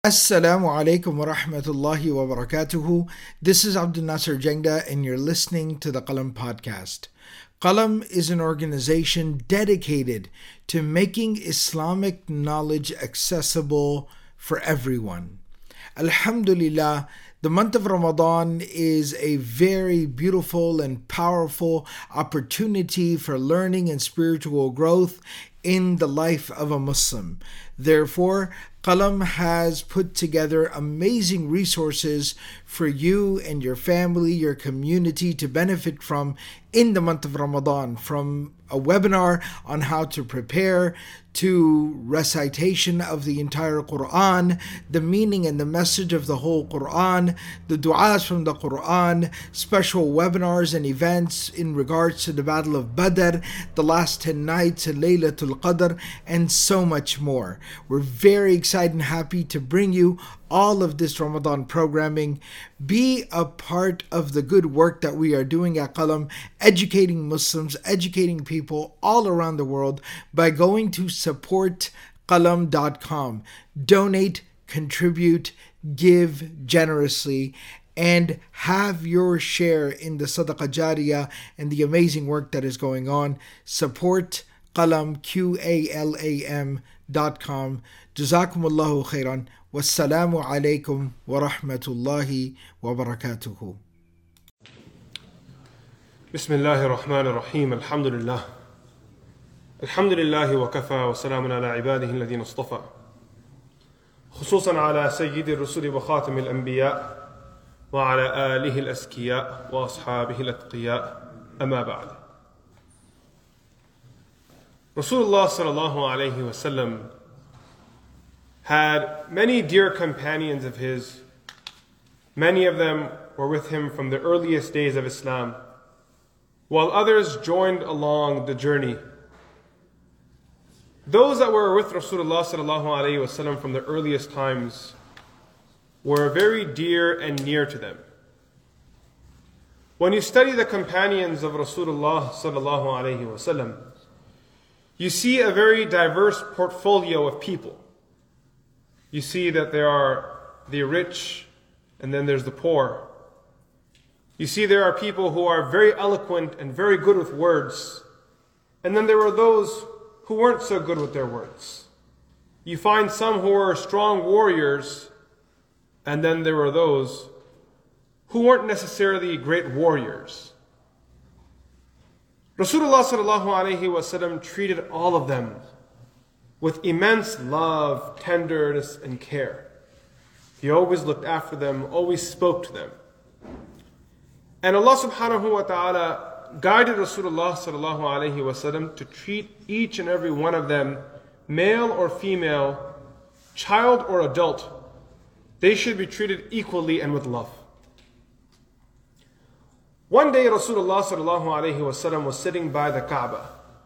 Assalamu alaikum wa rahmatullahi wa barakatuhu. This is Abdul Nasser Jengda, and you're listening to the Qalam podcast. Qalam is an organization dedicated to making Islamic knowledge accessible for everyone. Alhamdulillah, the month of Ramadan is a very beautiful and powerful opportunity for learning and spiritual growth in the life of a Muslim. Therefore, Qalam has put together amazing resources for you and your family, your community to benefit from in the month of Ramadan, from a webinar on how to prepare to recitation of the entire Quran, the meaning and the message of the whole Quran, the du'as from the Quran, special webinars and events in regards to the Battle of Badr, the last 10 nights, Laylatul Qadr, and so much more. We're very excited and happy to bring you all of this Ramadan programming. Be a part of the good work that we are doing at Qalam, educating Muslims, educating people all around the world by going to supportqalam.com. Donate, contribute, give generously, and have your share in the Sadaqah Jariyah and the amazing work that is going on. Support Qalam, QALAM.com. Jazakumullahu khairan. Wassalamu alaikum wa rahmatullahi wa barakatuhu. Bismillahir Rahmanir Rahim. Alhamdulillah. Alhamdulillahi wa kafa wa salamun ala ibadihi alladhina istafa. خصوصا على سيد الرسل وخاتم الأنبياء وعلى آله الأزكياء وأصحابه الأتقياء أما بعد. Rasulullah sallallahu alayhi wa sallam had many dear companions of his. Many of them were with him from the earliest days of Islam, while others joined along the journey. Those that were with Rasulullah sallallahu alayhi wa sallam from the earliest times were very dear and near to them. When you study the companions of Rasulullah sallallahu alayhi wa sallam, you see a very diverse portfolio of people. You see that there are the rich, and then there's the poor. You see there are people who are very eloquent and very good with words, and then there were those who weren't so good with their words. You find some who were strong warriors, and then there were those who weren't necessarily great warriors. Rasulullah sallallahu alayhi wa sallam treated all of them with immense love, tenderness, and care. He always looked after them, always spoke to them. And Allah subhanahu wa ta'ala guided Rasulullah sallallahu alayhi wa sallam to treat each and every one of them, male or female, child or adult. They should be treated equally and with love. One day Rasulullah sallallahu alayhi wa sallam was sitting by the Kaaba.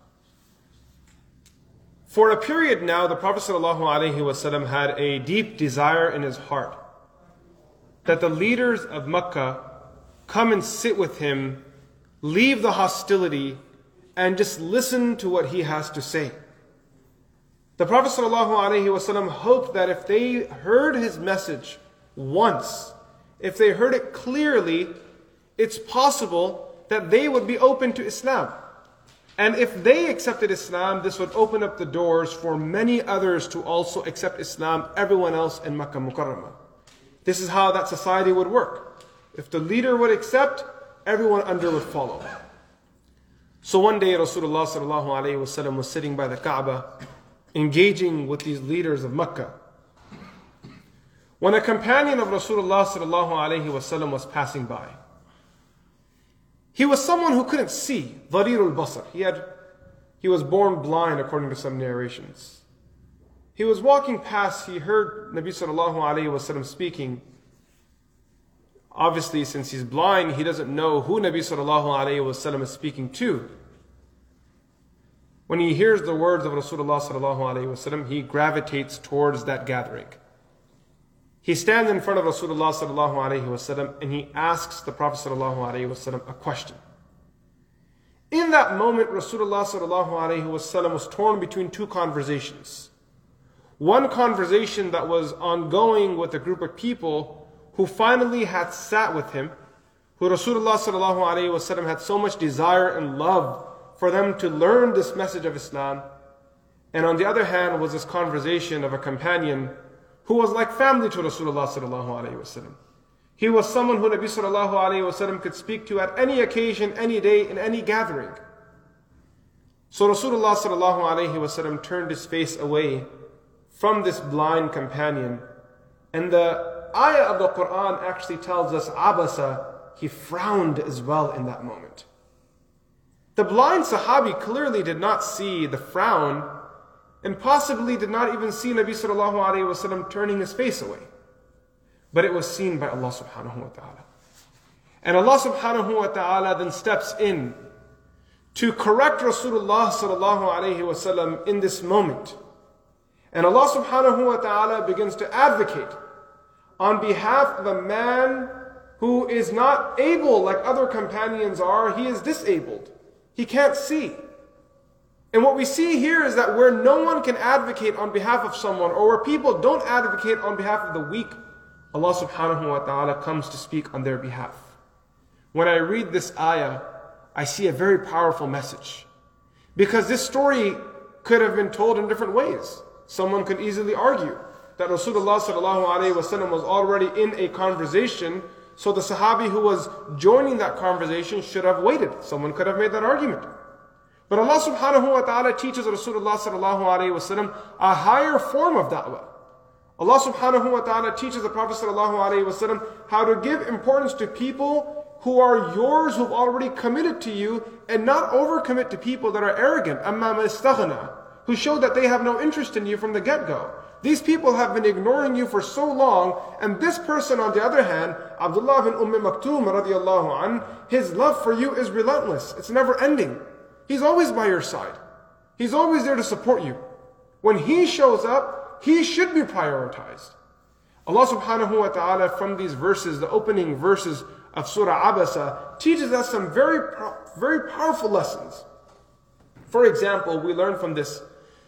For a period now, the Prophet ﷺ had a deep desire in his heart that the leaders of Mecca come and sit with him, leave the hostility, and just listen to what he has to say. The Prophet ﷺ hoped that if they heard his message once, if they heard it clearly, it's possible that they would be open to Islam. And if they accepted Islam, this would open up the doors for many others to also accept Islam, everyone else in Makkah Mukarramah. This is how that society would work. If the leader would accept, everyone under would follow. So one day Rasulullah sallallahu alayhi wa sallam was sitting by the Kaaba, engaging with these leaders of Makkah, when a companion of Rasulullah sallallahu alayhi wa sallam was passing by. He was someone who couldn't see, Dharirul Basar. He was born blind according to some narrations. He was walking past, he heard Nabi sallallahu alayhi wa sallam speaking. Obviously, since he's blind, he doesn't know who Nabi sallallahu alayhi wa sallam is speaking to. When he hears the words of Rasulullah sallallahu alayhi wa sallam, he gravitates towards that gathering. He stands in front of Rasulullah sallallahu alayhi wa sallam and he asks the Prophet sallallahu alayhi wa sallam a question. In that moment, Rasulullah sallallahu alayhi wa sallam was torn between two conversations. One conversation that was ongoing with a group of people who finally had sat with him, who Rasulullah sallallahu alaihi wasallam had so much desire and love for them to learn this message of Islam. And on the other hand was this conversation of a companion who was like family to Rasulullah sallallahu alaihi wasallam. He was someone who Nabi sallallahu alaihi wasallam could speak to at any occasion, any day, in any gathering. So Rasulullah sallallahu alaihi wasallam turned his face away from this blind companion. And the ayah of the Quran actually tells us, Abasa, he frowned as well in that moment. The blind Sahabi clearly did not see the frown and possibly did not even see Nabi sallallahu alaihi wasallam turning his face away. But it was seen by Allah subhanahu wa ta'ala. And Allah subhanahu wa ta'ala then steps in to correct Rasulullah sallallahu alaihi wasallam in this moment. And Allah subhanahu wa ta'ala begins to advocate on behalf of a man who is not able like other companions are. He is disabled. He can't see. And what we see here is that where no one can advocate on behalf of someone, or where people don't advocate on behalf of the weak, Allah subhanahu wa ta'ala comes to speak on their behalf. When I read this ayah, I see a very powerful message. Because this story could have been told in different ways. Someone could easily argue that Rasulullah sallallahu alaihi wasallam was already in a conversation, so the Sahabi who was joining that conversation should have waited. Someone could have made that argument. But Allah subhanahu wa ta'ala teaches Rasulullah sallallahu alaihi wasallam a higher form of da'wah. Allah subhanahu wa ta'ala teaches the Prophet sallallahu alaihi wasallam how to give importance to people who are yours, who've already committed to you, and not overcommit to people that are arrogant, amma mastaghna, who show that they have no interest in you from the get-go. These people have been ignoring you for so long, and this person on the other hand, Abdullah bin Maktoum radiallahu an, his love for you is relentless. It's never ending. He's always by your side. He's always there to support you. When he shows up, he should be prioritized. Allah subhanahu wa ta'ala from these verses, the opening verses of Surah Abasa, teaches us some very powerful lessons. For example, we learn from this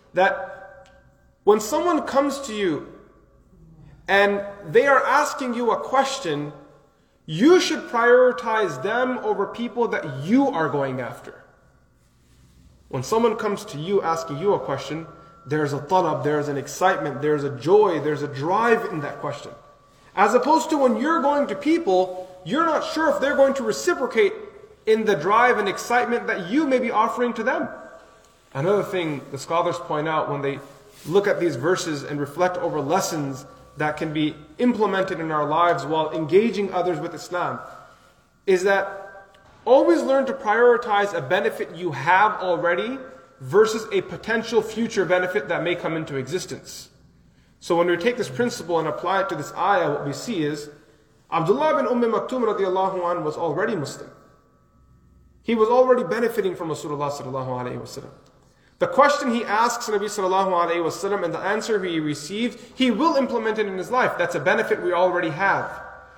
that when someone comes to you and they are asking you a question, you should prioritize them over people that you are going after. When someone comes to you asking you a question, there's a talab, there's an excitement, there's a joy, there's a drive in that question. As opposed to when you're going to people, you're not sure if they're going to reciprocate in the drive and excitement that you may be offering to them. Another thing the scholars point out when they look at these verses and reflect over lessons that can be implemented in our lives while engaging others with Islam is that always learn to prioritize a benefit you have already versus a potential future benefit that may come into existence. So when we take this principle and apply it to this ayah, what we see is Abdullah bin Maktoum radiallahu anh was already Muslim. He was already benefiting from Rasulullah sallallahu alaihi wasallam. The question he asks Nabi sallallahu alaihi wasallam and the answer he received, he will implement it in his life. That's a benefit we already have.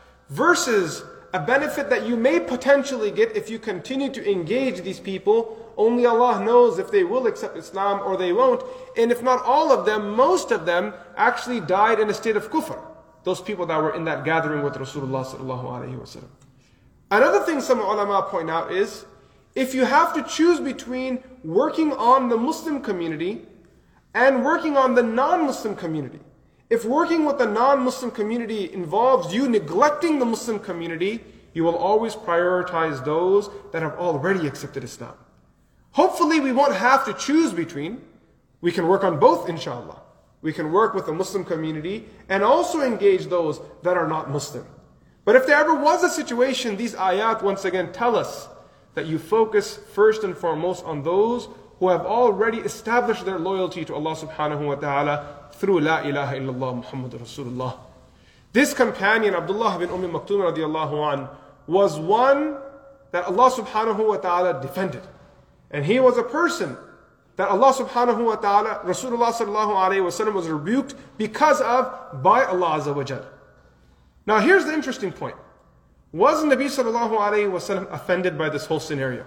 Versus a benefit that you may potentially get if you continue to engage these people. Only Allah knows if they will accept Islam or they won't. And if not all of them, most of them actually died in a state of kufr. Those people that were in that gathering with Rasulullah sallallahu alaihi wasallam. Another thing some ulama point out is, if you have to choose between working on the Muslim community and working on the non-Muslim community, if working with the non-Muslim community involves you neglecting the Muslim community, you will always prioritize those that have already accepted Islam. Hopefully we won't have to choose between. We can work on both, inshallah. We can work with the Muslim community and also engage those that are not Muslim. But if there ever was a situation, these ayat once again tell us that you focus first and foremost on those who have already established their loyalty to Allah subhanahu wa ta'ala through La ilaha illallah Muhammadur Rasulullah. This companion, Abdullah bin Maktoum radiallahu anh, was one that Allah subhanahu wa ta'ala defended. And he was a person that Allah subhanahu wa ta'ala, Rasulullah sallallahu alayhi wa sallam was rebuked because of by Allah azza wa jal. Now here's the interesting point. Was Nabi sallallahu alayhi wa sallam offended by this whole scenario?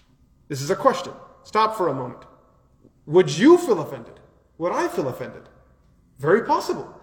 This is a question. Stop for a moment. Would you feel offended? Would I feel offended? Very possible.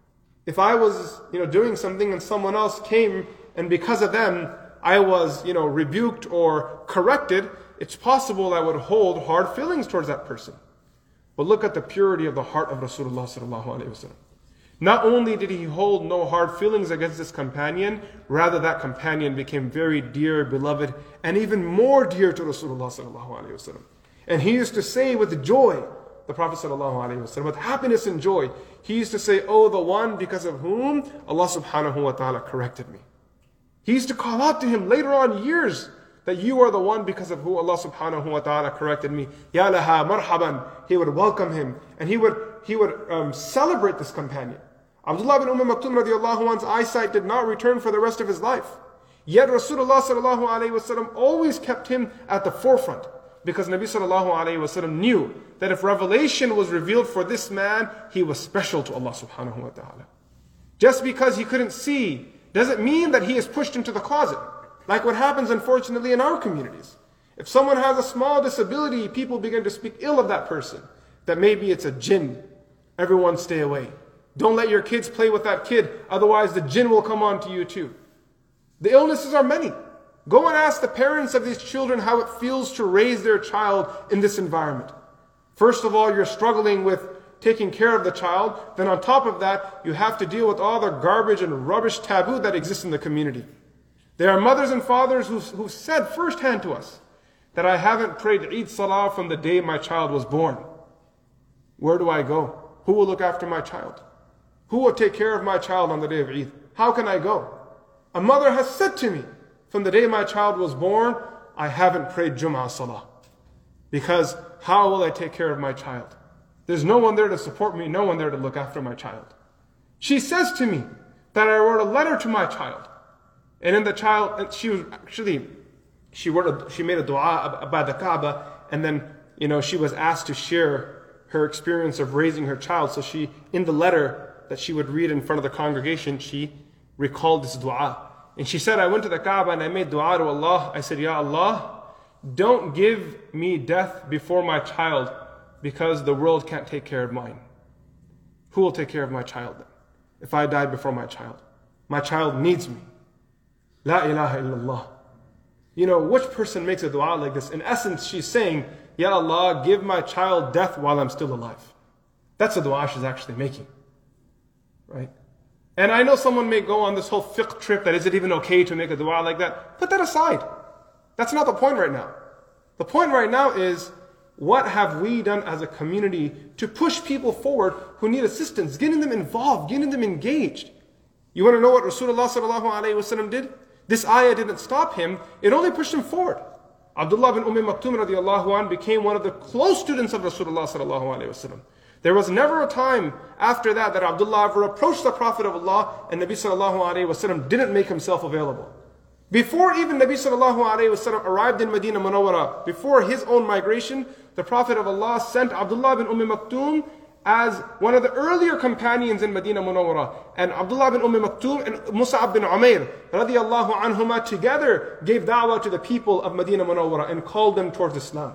If I was, doing something and someone else came and because of them I was, rebuked or corrected, it's possible I would hold hard feelings towards that person. But look at the purity of the heart of Rasulullah sallallahu alaihi wasallam. Not only did he hold no hard feelings against this companion, rather that companion became very dear, beloved, and even more dear to Rasulullah sallallahu alaihi wasallam. And he used to say with joy, the Prophet sallallahu alaihi wasallam, with happiness and joy, he used to say, "Oh, the one because of whom Allah subhanahu wa ta'ala corrected me." He used to call out to him later on years that you are the one because of who Allah subhanahu wa ta'ala corrected me. Ya laha marhaban. He would welcome him and he would celebrate this companion. Abdullah bin Maktum radiallahu anhu's eyesight did not return for the rest of his life. Yet Rasulullah sallallahu alayhi wasallam always kept him at the forefront, because Nabi sallallahu alayhi wasallam knew that if revelation was revealed for this man, he was special to Allah subhanahu wa ta'ala. Just because he couldn't see doesn't mean that he is pushed into the closet, like what happens unfortunately in our communities. If someone has a small disability, people begin to speak ill of that person, that maybe it's a jinn. Everyone stay away. Don't let your kids play with that kid, otherwise the jinn will come on to you too. The illnesses are many. Go and ask the parents of these children how it feels to raise their child in this environment. First of all, you're struggling with taking care of the child. Then on top of that, you have to deal with all the garbage and rubbish taboo that exists in the community. There are mothers and fathers who said firsthand to us that I haven't prayed Eid Salah from the day my child was born. Where do I go? Who will look after my child? Who will take care of my child on the day of Eid? How can I go? A mother has said to me, from the day my child was born, I haven't prayed Jum'ah Salah. Because how will I take care of my child? There's no one there to support me, no one there to look after my child. She says to me that I wrote a letter to my child. And in the child, she made a dua about the Kaaba, and then, she was asked to share her experience of raising her child. So in the letter that she would read in front of the congregation, she recalled this dua. And she said, I went to the Kaaba and I made dua to Allah. I said, Ya Allah, don't give me death before my child, because the world can't take care of mine. Who will take care of my child then? If I died before my child. My child needs me. La ilaha illallah. Which person makes a dua like this? In essence, she's saying, Ya Allah, give my child death while I'm still alive. That's the dua she's actually making. Right? And I know someone may go on this whole fiqh trip that is it even okay to make a dua like that? Put that aside. That's not the point right now. The point right now is, what have we done as a community to push people forward who need assistance, getting them involved, getting them engaged? You want to know what Rasulullah sallallahu alaihi wasallam did? This ayah didn't stop him, it only pushed him forward. Abdullah bin Maktum radiallahu anh became one of the close students of Rasulullah sallallahu alaihi wasallam. There was never a time after that Abdullah ever approached the Prophet of Allah and Nabi sallallahu alaihi wasallam didn't make himself available. Before even Nabi sallallahu alaihi wasallam arrived in Medina Munawwara, before his own migration, the Prophet of Allah sent Abdullah bin Maktum as one of the earlier companions in Medina Munawwara. And Abdullah bin Maktum and Mus'ab bin Umair radiyallahu anhuma together gave da'wah to the people of Medina Munawwara and called them towards Islam.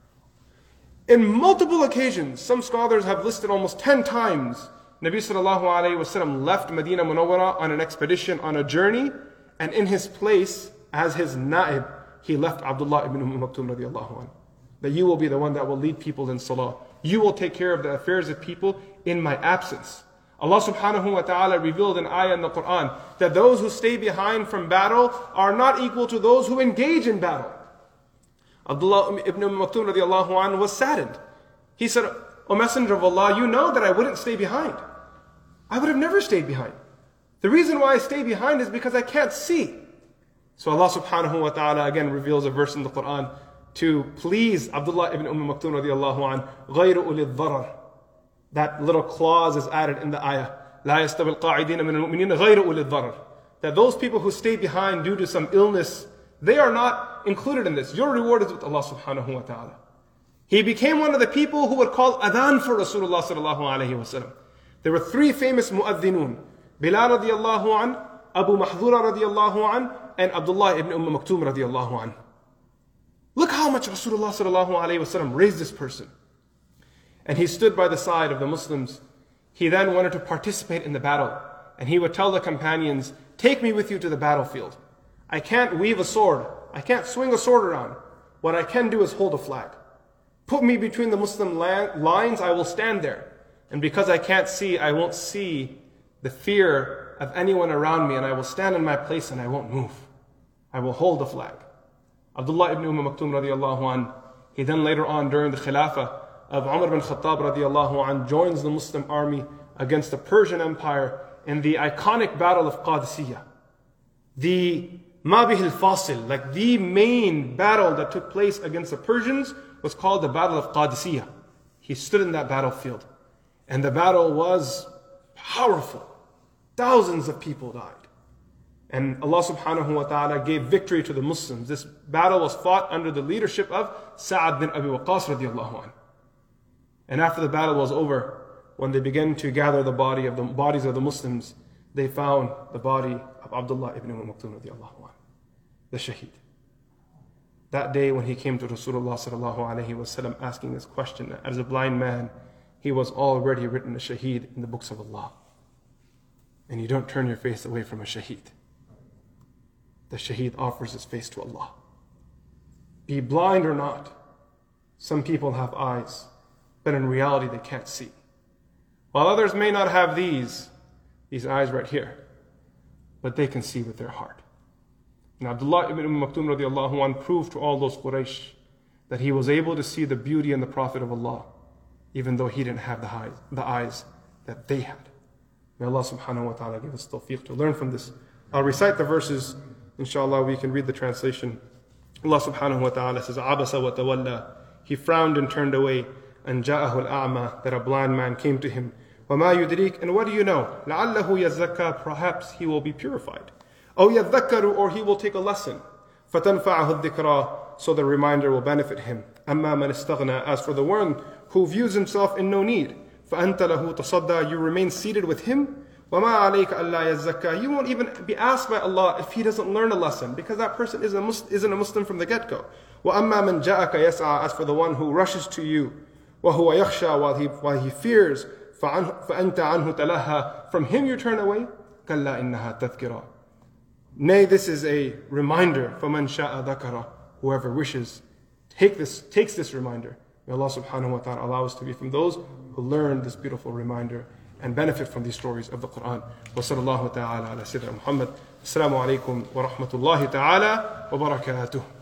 In multiple occasions, some scholars have listed almost 10 times, Nabi sallallahu alayhi wasallam left Medina Munawwara on an expedition, on a journey, and in his place, as his na'ib, he left Abdullah ibn Maktum radiallahu anhu. That you will be the one that will lead people in salah. You will take care of the affairs of people in my absence. Allah subhanahu wa ta'ala revealed an ayah in the Quran that those who stay behind from battle are not equal to those who engage in battle. Abdullah ibn Maktum radiallahu anhu was saddened. He said, O Messenger of Allah, you know that I wouldn't stay behind. I would have never stayed behind. The reason why I stay behind is because I can't see. So Allah subhanahu wa ta'ala again reveals a verse in the Quran to please Abdullah ibn Maktum radiallahu anhu, غَيْرُ أُولِي الضَّرَرِ. That little clause is added in the ayah. لَا يَسْتَوِي الْقَاعِدِينَ مِنَ الْمُؤْمِنِينَ غَيْرُ أُولِي الضَّرَرِ. That those people who stay behind due to some illness, they are not included in this. Your reward is with Allah subhanahu wa ta'ala. He became one of the people who would call adhan for Rasulullah sallallahu alayhi wa sallam. There were 3 famous mu'adhinun. Bilal radiallahu an, Abu Mahdura radiallahu an, and Abdullah ibn Maktum radiallahu an. Look how much Rasulullah sallallahu alayhi wa sallam raised this person. And he stood by the side of the Muslims he then wanted to participate in the battle. And he would tell the companions, take me with you to the battlefield. I can't weave a sword. I can't swing a sword around. What I can do is hold a flag. Put me between the Muslim lines, I will stand there. And because I can't see, I won't see the fear of anyone around me, and I will stand in my place and I won't move. I will hold the flag. Abdullah ibn Maktoum radiallahu anh, he then later on during the Khilafah of Umar bin Khattab radiallahu anh, joins the Muslim army against the Persian Empire in the iconic battle of Qadisiyah. The Mabih al-Fasil, like the main battle that took place against the Persians, was called the Battle of Qadisiyah. He stood in that battlefield. And the battle was powerful. Thousands of people died. And Allah subhanahu wa ta'ala gave victory to the Muslims. This battle was fought under the leadership of Sa'ad bin Abi Waqqas radiallahu anh. And after the battle was over, when they began to gather the bodies of the Muslims, they found the body of Abdullah ibn Maktoum radiallahu anh, the shaheed. That day when he came to Rasulullah sallallahu alayhi wa sallam asking this question, as a blind man, he was already written a shaheed in the books of Allah. And you don't turn your face away from a shaheed. The shaheed offers his face to Allah. Be blind or not, some people have eyes, but in reality they can't see. While others may not have these eyes right here, but they can see with their heart. And Abdullah ibn Maktoum radiallahu anh proved to all those Quraysh that he was able to see the beauty in the Prophet of Allah, even though he didn't have the eyes that they had. May Allah subhanahu wa ta'ala give us tawfiq to learn from this. I'll recite the verses, inshallah we can read the translation. Allah subhanahu wa ta'ala says, Abasa wa tawalla, he frowned and turned away, and ja'ahu al-a'ma, that a blind man came to him. وَمَا يُدْرِيكَ, and what do you know? لَعَلَّهُ يَزَّكَّى, perhaps he will be purified. أَوْ يَذَّكَّرُ, or he will take a lesson. فَتَنْفَعَهُ الذِّكْرَى, so the reminder will benefit him. أَمَّا مَنِ اسْتَغْنَى, as for the one who views himself in no need, فَأَنْتَ لَهُ تَصَدَّى, you remain seated with him. وَمَا عَلَيْكَ أَلَّا يَزَّكَّى, you won't even be asked by Allah if he doesn't learn a lesson, because that person isn't a Muslim from the get-go. وَأَمَّا مَنْ جَاءَكَ يَسْعَى, as for the one who rushes to you, وَهُوَ يَخْشَى, while he fears, فَأَنْتَ عَنْهُ تَلَهَّى, from him you turn away. كَلَّا إِنَّهَا تَذْكِرَةٌ, nay, this is a reminder. فَمَنْ شَاءَ ذَكَرَ, whoever wishes takes this reminder. May Allah subhanahu wa ta'ala allow us to be from those who learn this beautiful reminder and benefit from these stories of the Quran. وصلى الله تعالى على سيدنا محمد. السلام عليكم ورحمة الله تعالى وبركاته.